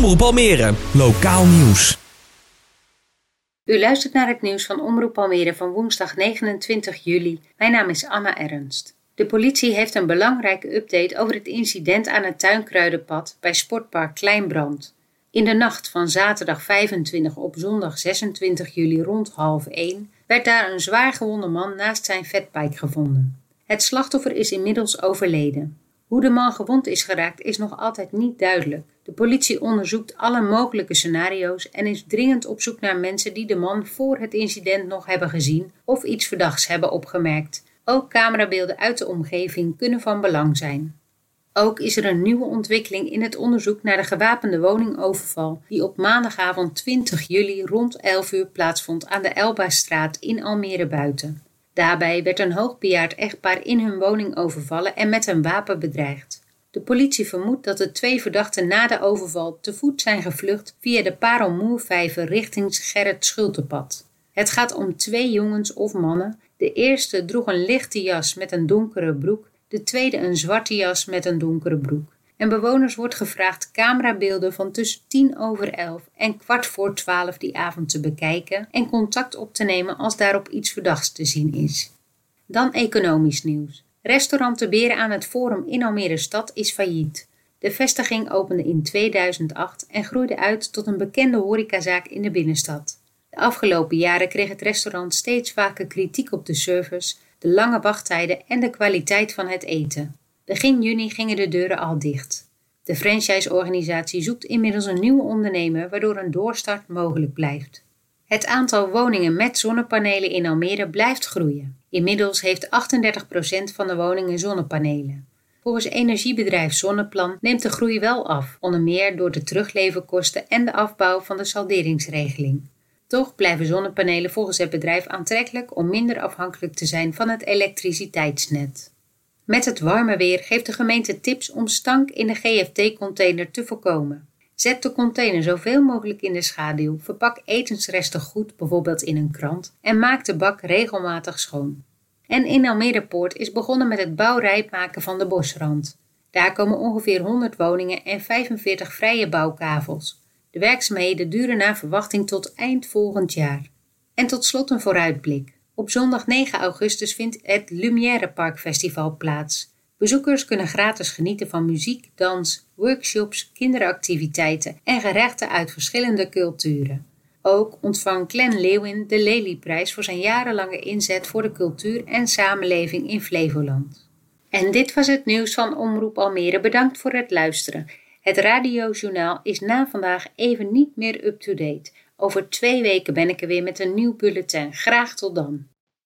Omroep Almere, lokaal nieuws. U luistert naar het nieuws van Omroep Almere van woensdag 29 juli. Mijn naam is Anna Ernst. De politie heeft een belangrijke update over het incident aan het Tuinkruidenpad bij Sportpark Kleinbrand. In de nacht van zaterdag 25 op zondag 26 juli rond 12:30 werd daar een zwaar gewonde man naast zijn fatbike gevonden. Het slachtoffer is inmiddels overleden. Hoe de man gewond is geraakt is nog altijd niet duidelijk. De politie onderzoekt alle mogelijke scenario's en is dringend op zoek naar mensen die de man voor het incident nog hebben gezien of iets verdachts hebben opgemerkt. Ook camerabeelden uit de omgeving kunnen van belang zijn. Ook is er een nieuwe ontwikkeling in het onderzoek naar de gewapende woningoverval die op maandagavond 20 juli rond 11 uur plaatsvond aan de Elbastraat in Almere Buiten. Daarbij werd een hoogbejaard echtpaar in hun woning overvallen en met een wapen bedreigd. De politie vermoedt dat de 2 verdachten na de overval te voet zijn gevlucht via de Parelmoervijver richting Gerrit Schultepad. Het gaat om 2 jongens of mannen. De eerste droeg een lichte jas met een donkere broek, de tweede een zwarte jas met een donkere broek. En bewoners wordt gevraagd camerabeelden van tussen 11:10 en 11:15 die avond te bekijken en contact op te nemen als daarop iets verdachts te zien is. Dan economisch nieuws. Restaurant De Beren aan het Forum in Almere Stad is failliet. De vestiging opende in 2008 en groeide uit tot een bekende horecazaak in de binnenstad. De afgelopen jaren kreeg het restaurant steeds vaker kritiek op de service, de lange wachttijden en de kwaliteit van het eten. Begin juni gingen de deuren al dicht. De franchise-organisatie zoekt inmiddels een nieuwe ondernemer waardoor een doorstart mogelijk blijft. Het aantal woningen met zonnepanelen in Almere blijft groeien. Inmiddels heeft 38% van de woningen zonnepanelen. Volgens energiebedrijf Zonneplan neemt de groei wel af, onder meer door de terugleverkosten en de afbouw van de salderingsregeling. Toch blijven zonnepanelen volgens het bedrijf aantrekkelijk om minder afhankelijk te zijn van het elektriciteitsnet. Met het warme weer geeft de gemeente tips om stank in de GFT-container te voorkomen. Zet de container zoveel mogelijk in de schaduw, verpak etensresten goed, bijvoorbeeld in een krant, en maak de bak regelmatig schoon. En in Almere Poort is begonnen met het bouwrijp maken van de bosrand. Daar komen ongeveer 100 woningen en 45 vrije bouwkavels. De werkzaamheden duren naar verwachting tot eind volgend jaar. En tot slot een vooruitblik. Op zondag 9 augustus vindt het Lumière Park Festival plaats. Bezoekers kunnen gratis genieten van muziek, dans, workshops, kinderactiviteiten en gerechten uit verschillende culturen. Ook ontvangt Glenn Leeuwin de Lelyprijs voor zijn jarenlange inzet voor de cultuur en samenleving in Flevoland. En dit was het nieuws van Omroep Almere. Bedankt voor het luisteren. Het radiojournaal is na vandaag even niet meer up-to-date. Over 2 weken ben ik er weer met een nieuw bulletin. Graag tot dan.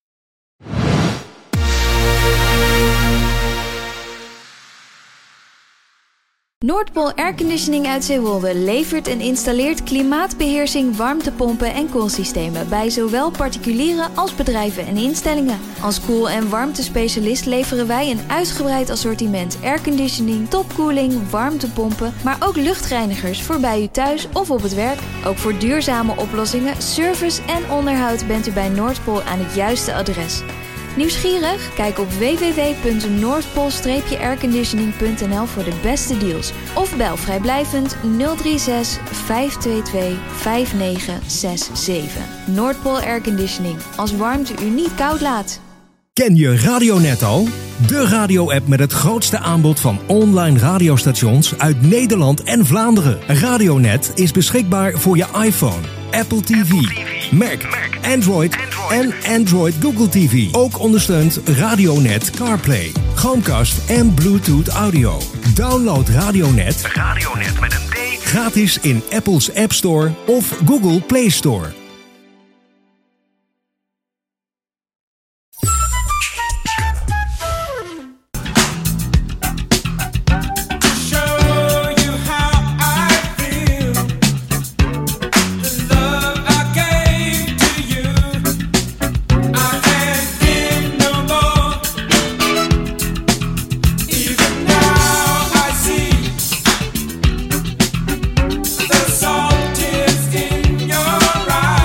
Noordpool Airconditioning uit Zeewolde levert en installeert klimaatbeheersing, warmtepompen en koelsystemen bij zowel particulieren als bedrijven en instellingen. Als koel- en warmtespecialist leveren wij een uitgebreid assortiment airconditioning, topkoeling, warmtepompen, maar ook luchtreinigers voor bij u thuis of op het werk. Ook voor duurzame oplossingen, service en onderhoud bent u bij Noordpool aan het juiste adres. Nieuwsgierig? Kijk op www.noordpool-airconditioning.nl voor de beste deals. Of bel vrijblijvend 036 522 5967. Noordpool Airconditioning. Als warmte u niet koud laat. Ken je Radionet al? De radio-app met het grootste aanbod van online radiostations uit Nederland en Vlaanderen. Radionet is beschikbaar voor je iPhone, Apple TV, Mac, Android en Android Google TV. Ook ondersteunt Radionet CarPlay, Chromecast en Bluetooth Audio. Download Radionet met een D gratis in Apple's App Store of Google Play Store. Salt is in your eyes.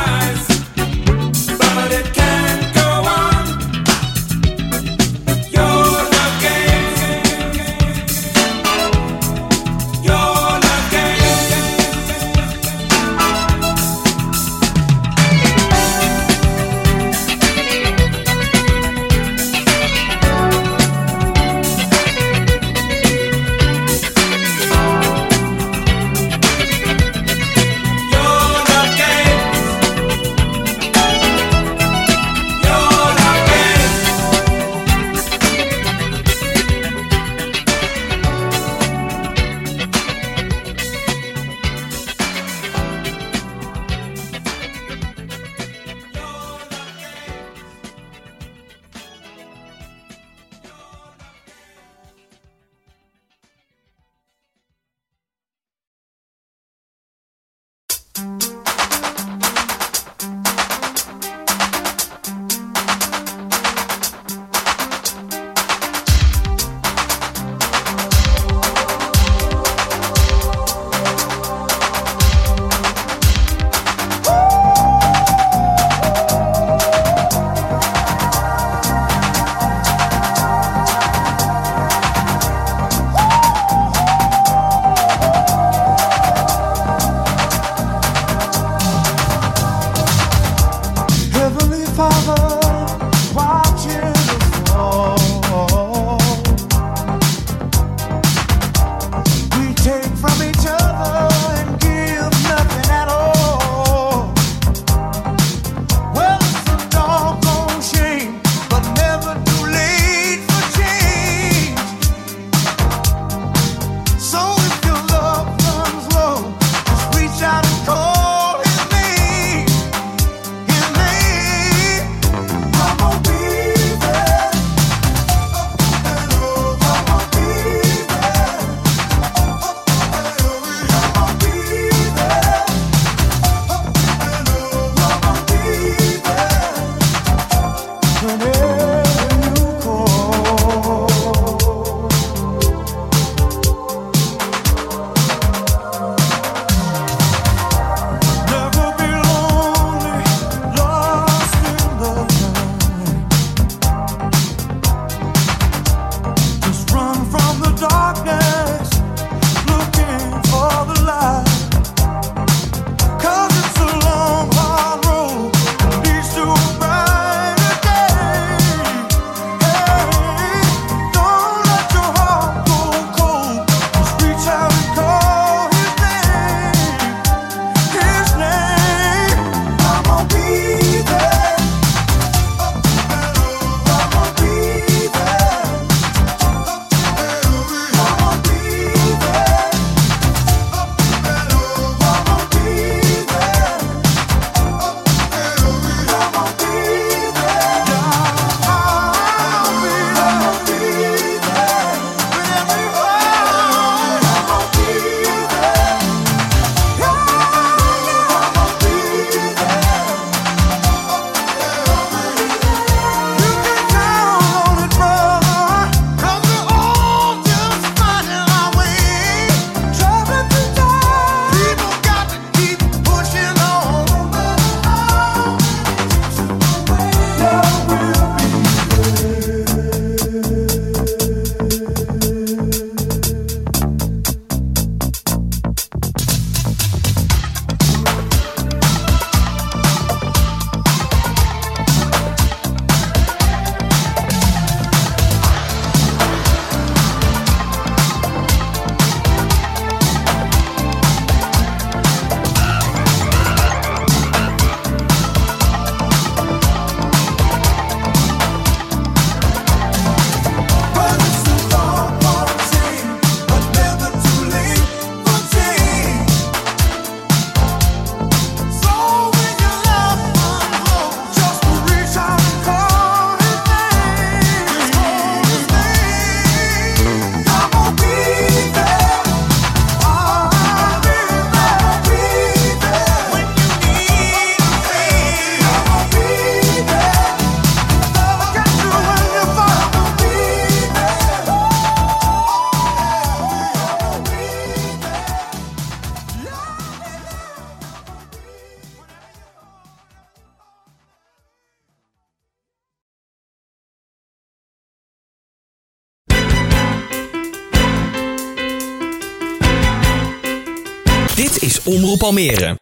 Dit is Omroep Almere.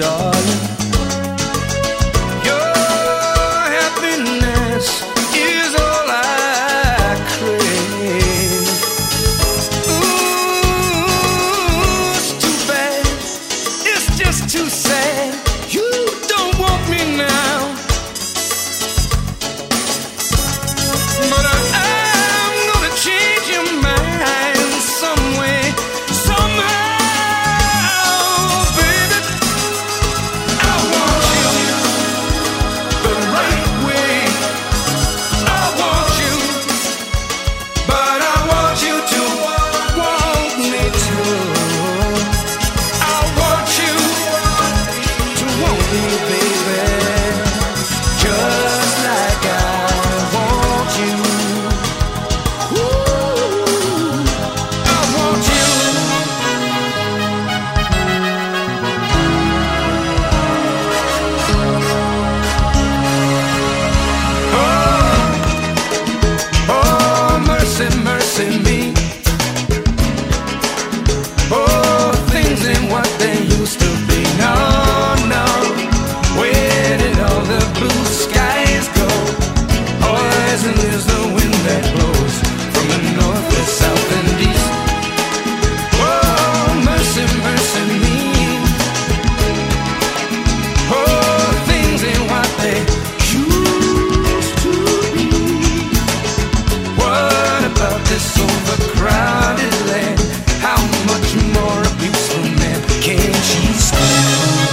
darling. Your happiness is all I crave. Ooh, it's too bad, it's just too sad. You don't want me now, but I'm gonna change your mind some way, somehow, baby. I want you the right way. I want you, but I want you to want me too. I want you to want me, baby, just like I want you. Ooh, I want you. Oh, mercy, mercy me. Oh, things ain't what they used to be. No, no. Where did all the blue skies go? Poison is the wind that blows from the north, the south, and east. Oh, mercy, mercy me. Oh, things ain't what they used to be. What about this overcrowded land? How much more abuse from man can she stand?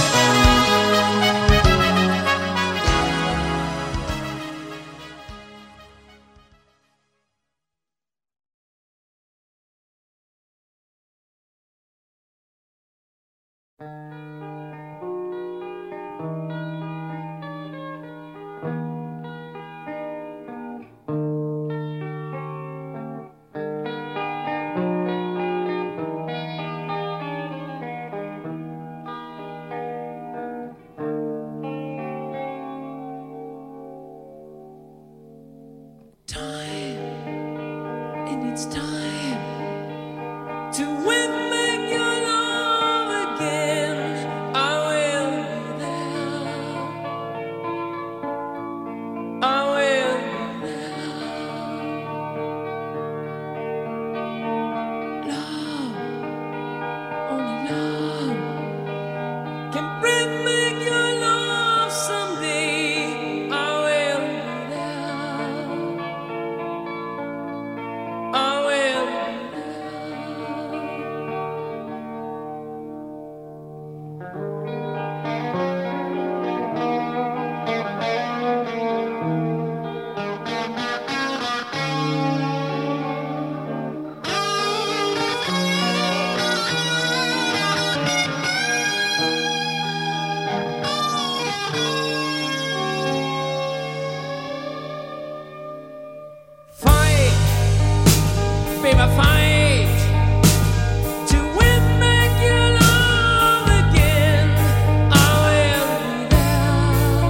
And it's time to win back your love again. I will be there. I will be there. Love, only love can bring back your love someday. I will be there. I will be fight, baby, fight to win back your love again. I will be there.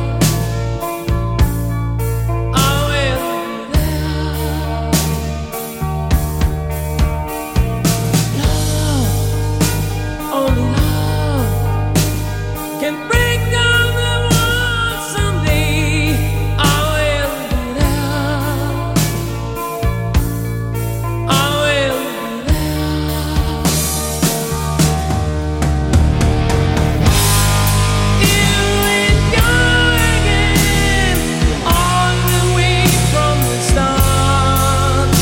I will be there. Love, only love can break down the walls someday. I will be there. I will be there. You and young again, all the way from the start.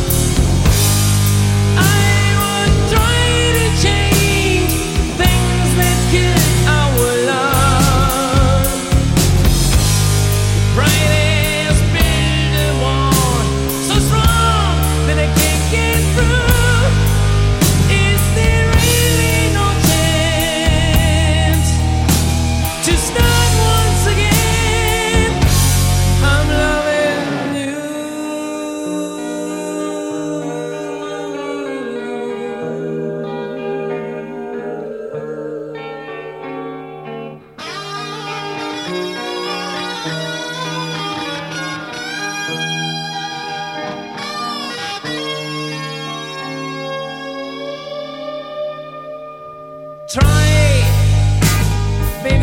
I would try to change things that kill our love. Brightest build a wall so strong that I can't get through. Is there really no chance to start once again? I'm loving you. Try, baby,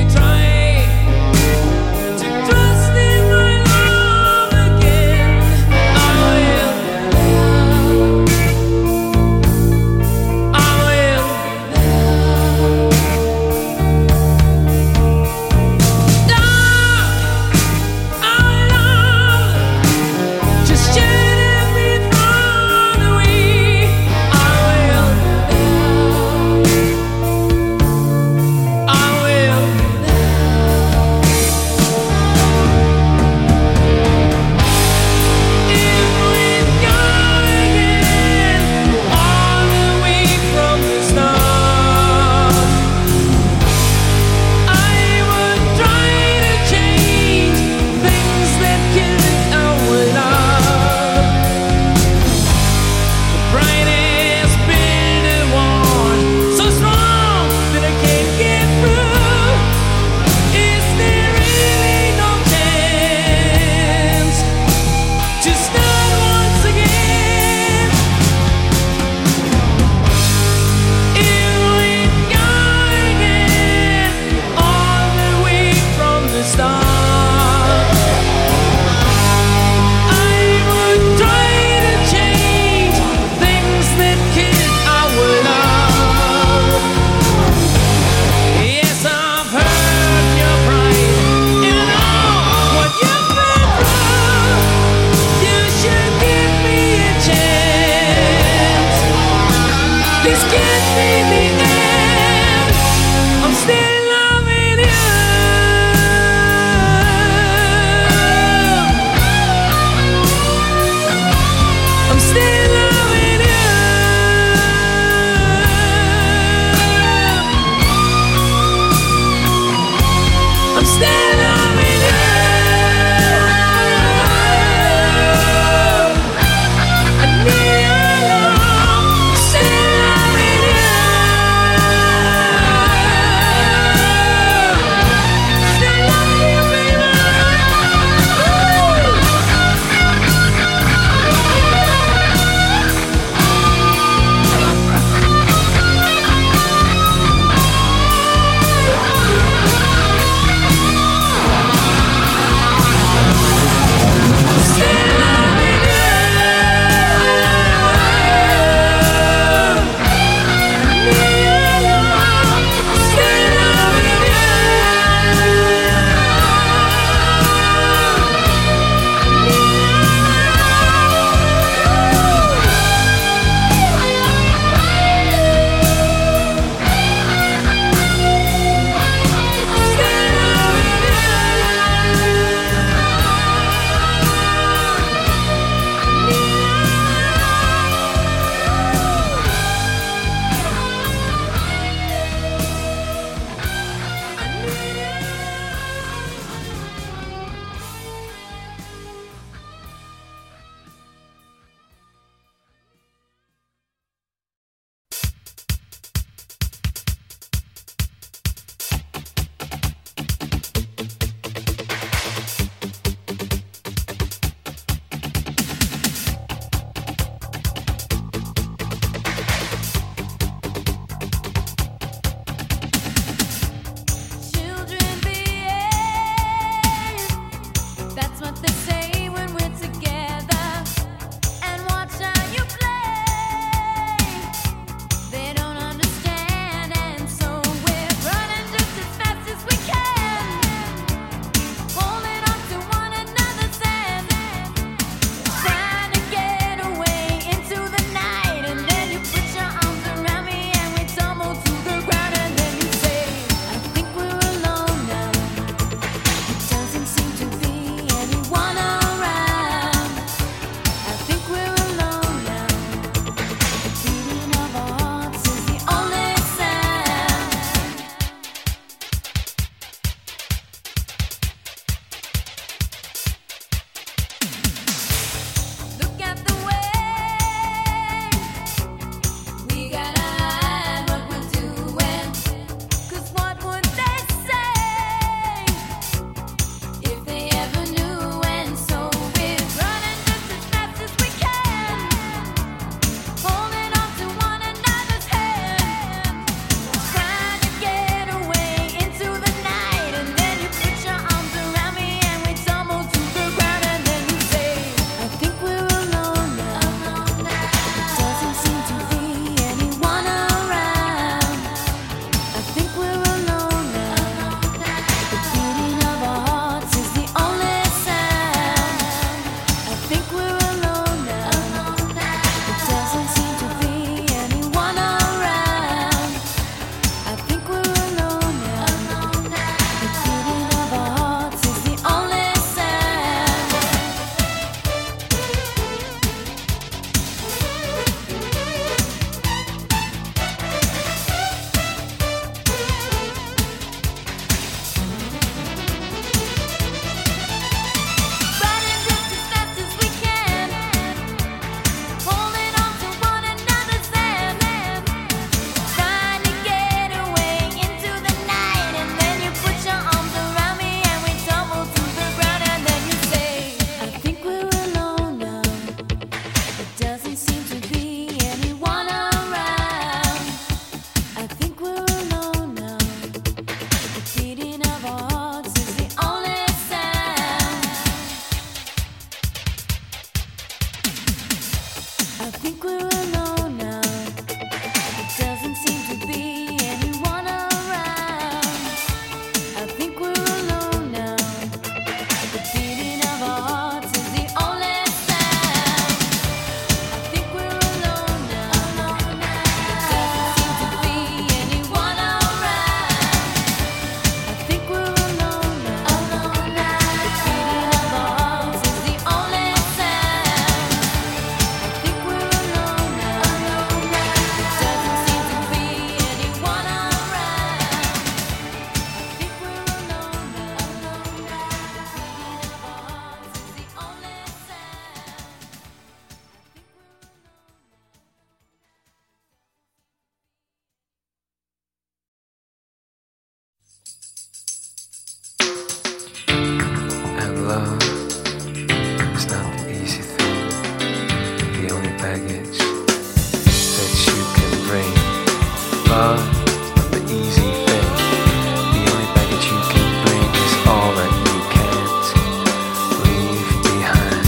love is not the easy thing. The only baggage that you can bring. Love is not the easy thing. The only baggage you can bring is all that you can't leave behind.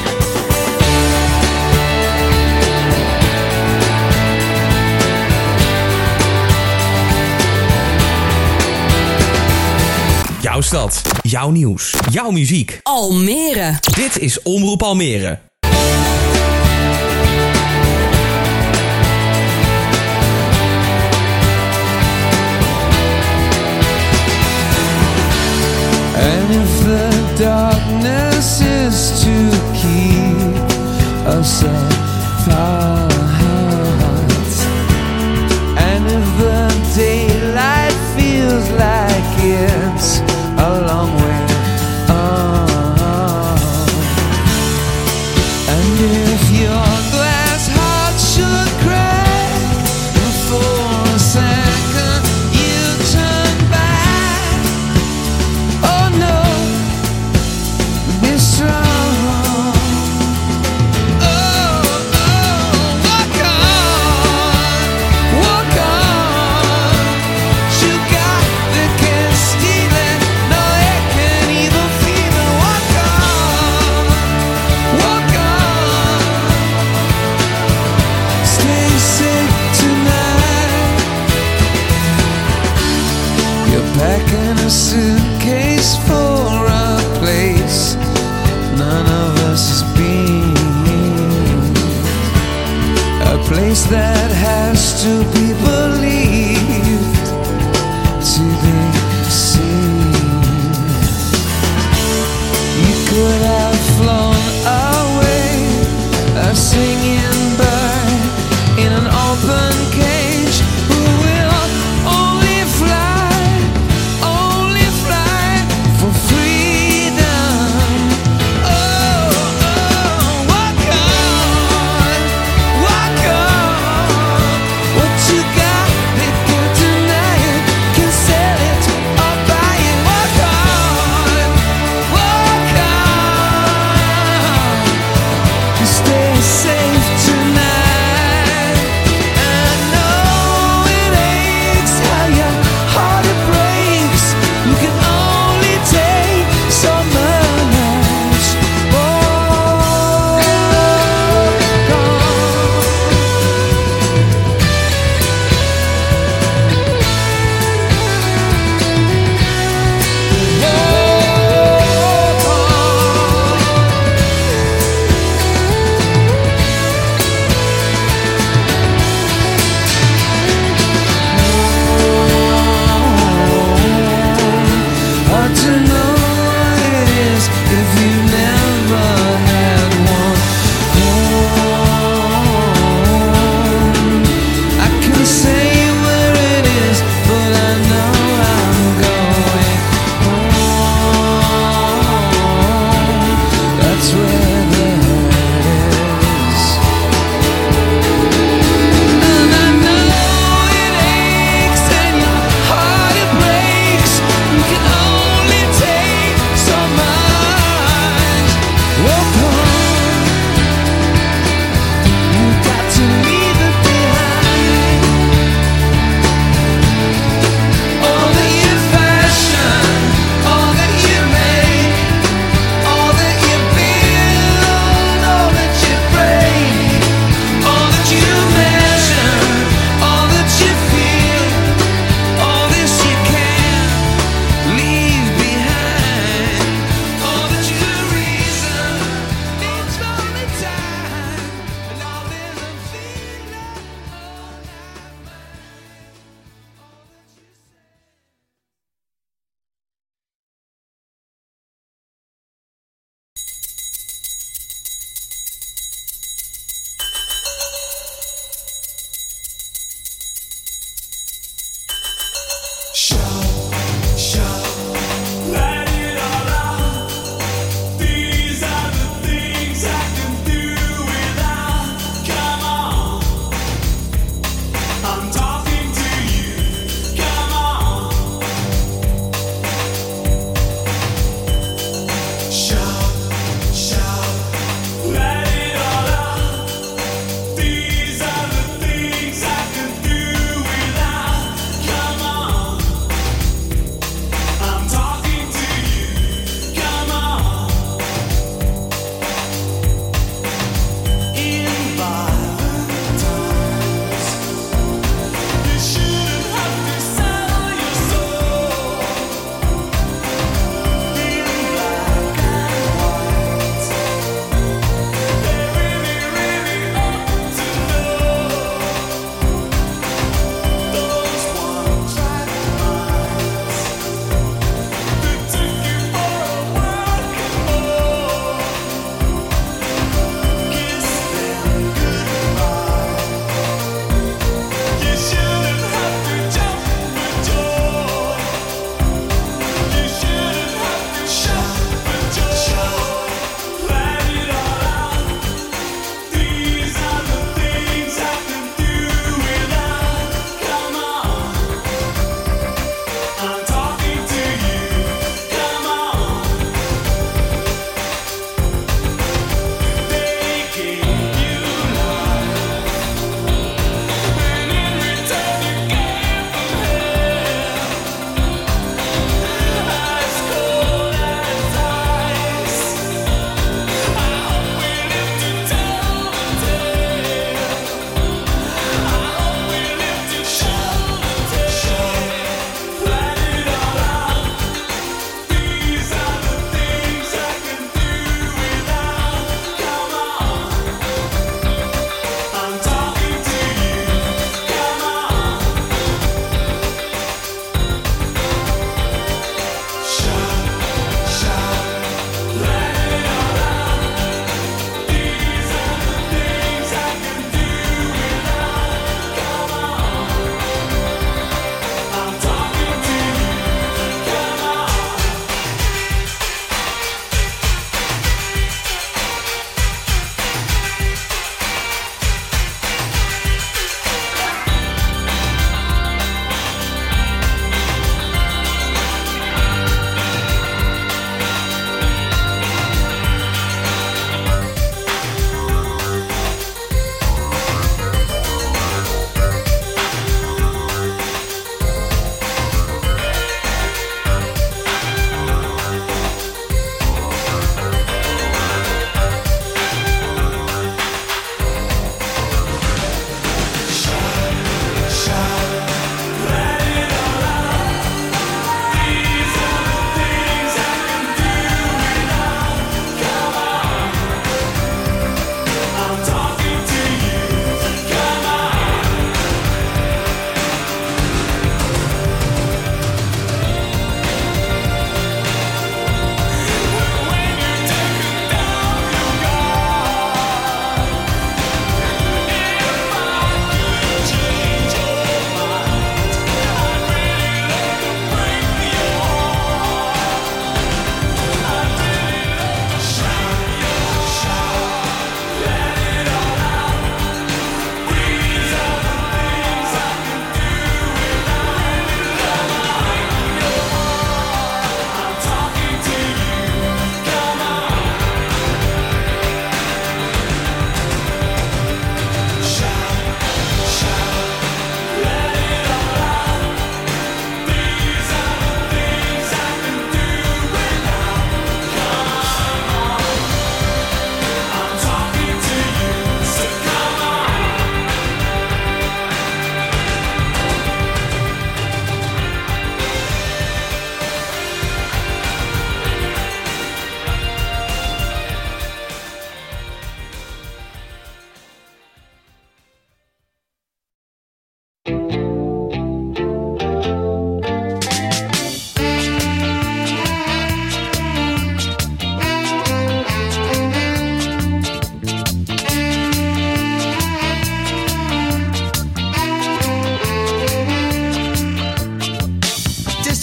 Jouw stad, jouw nieuws, jouw muziek. Almere. Dit is Omroep Almere. And if the darkness is to keep us apart, and if the daylight feels like it's a long way on, and if your glass heart should crack for a second, you turn back. Oh no, be strong. Oh, walk on. You got the can't steal it, no it can't even feel it. Walk on. Stay safe tonight. You're packing a suitcase for a place none of us has been. A place that has to be believed to be seen. You could have flown away, a singing bird in an open cage who will only fly for freedom. Oh, walk on. What you got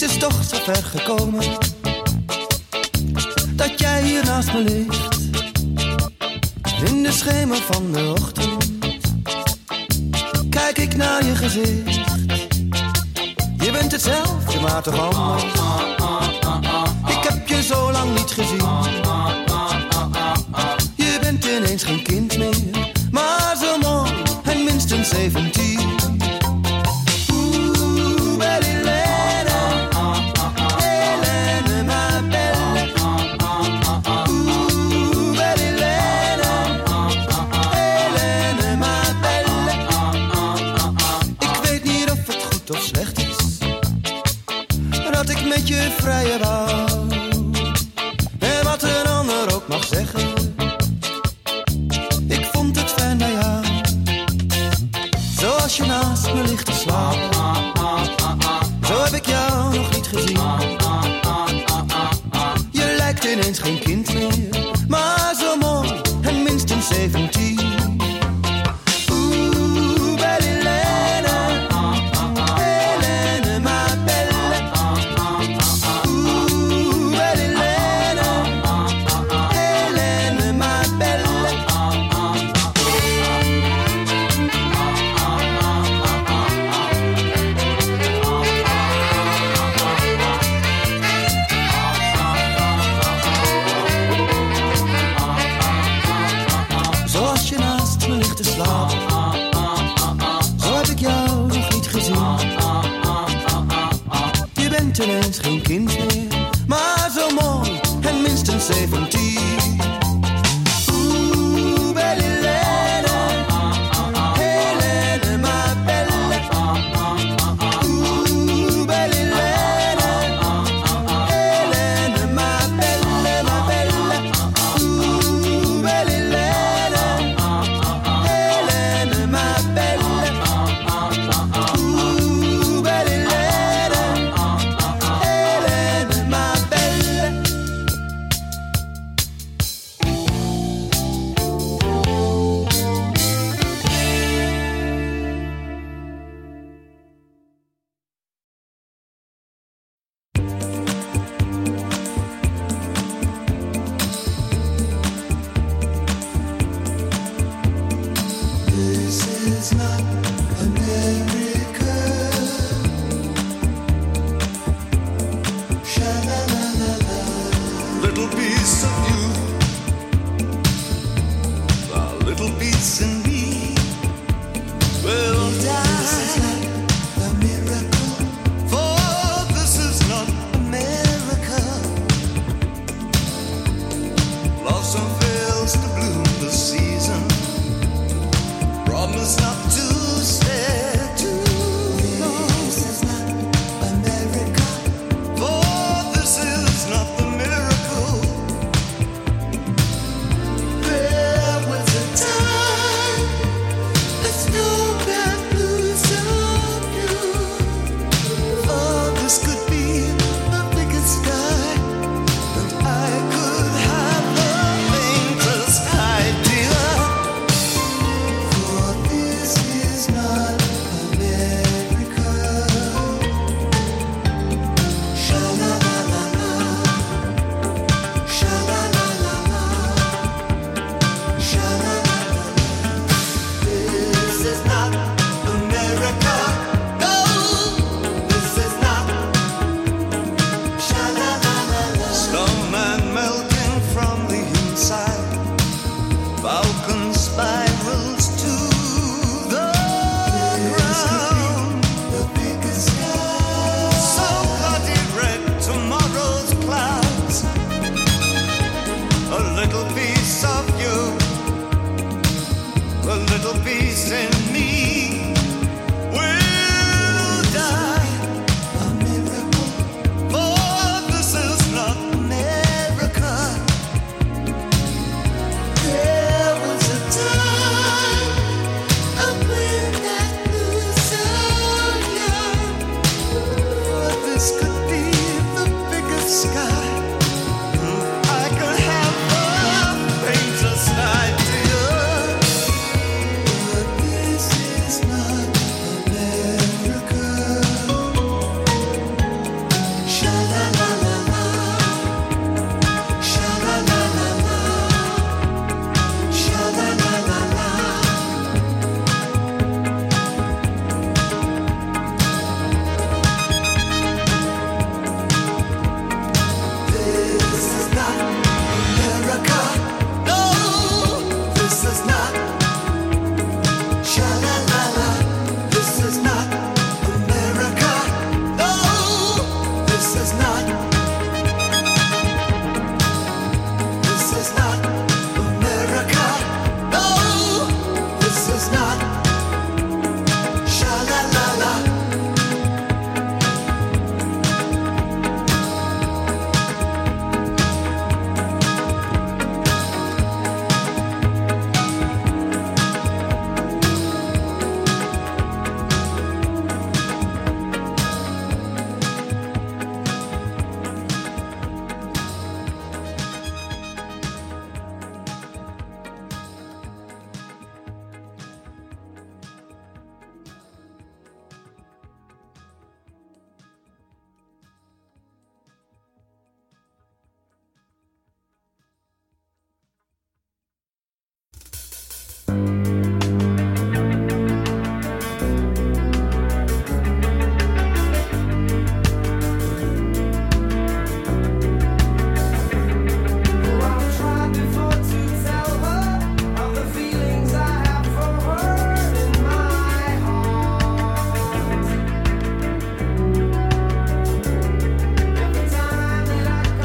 is dus toch zo ver gekomen dat jij hier naast me ligt. In de schemer van de ochtend kijk ik naar je gezicht. Je bent hetzelfde, maar toch anders. Ik heb je zo lang niet gezien. Je bent ineens geen kind meer, maar zo mooi en minstens 17. Met je vrije wou. En wat een ander ook mag zeggen, ik vond het fijn bij jou. Zoals je naast me ligt te slapen, zo heb ik jou nog niet gezien. Je lijkt ineens geen kind meer, maar zo mooi en minstens 17. Ineens geen kind meer, maar zo mooi en minstens 17. Oeh, belle Helene, Helene, ma belle. Oeh, belle Helene, Helene, ma belle, ma belle. Oeh, belle Helene, Helene, ma belle. Oeh, belle Helene.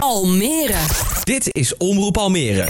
Almere. Dit is Omroep Almere.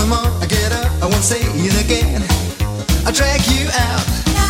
Come on, get up, I won't say it again. I'll drag you out.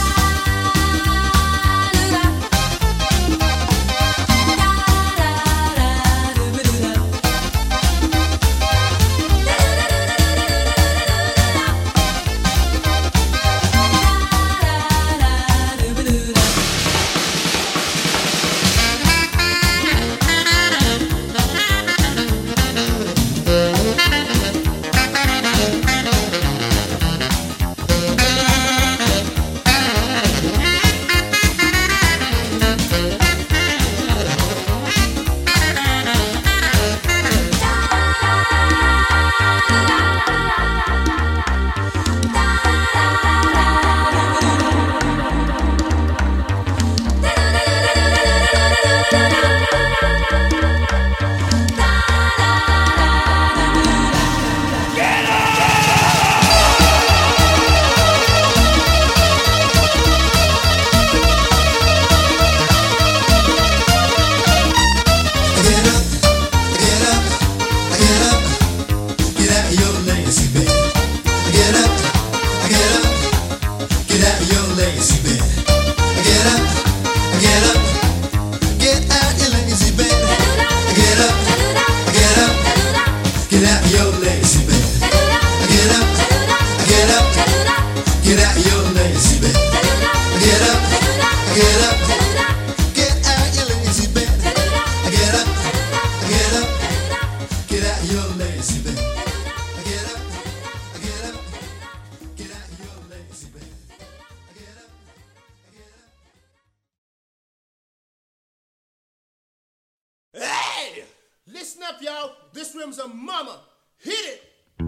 Hey! Listen up, y'all. This room's a mama. Hit it!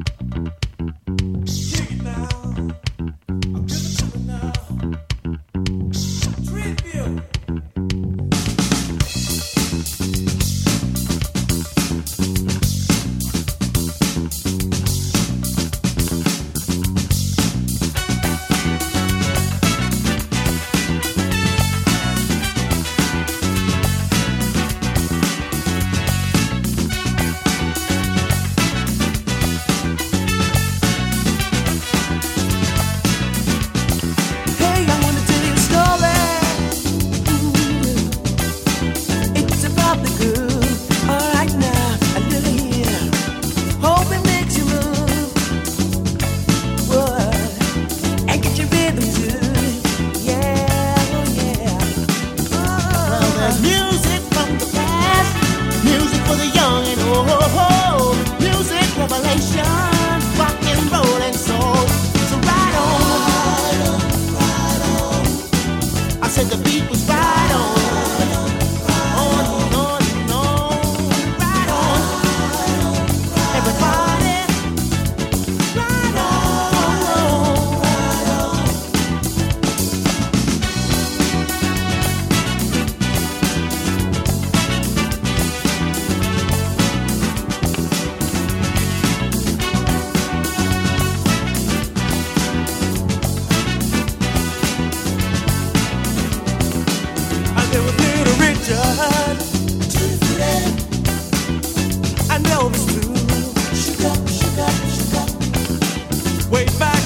Dig it now. I'll give it to you now. Tribute. I know it's true. Way back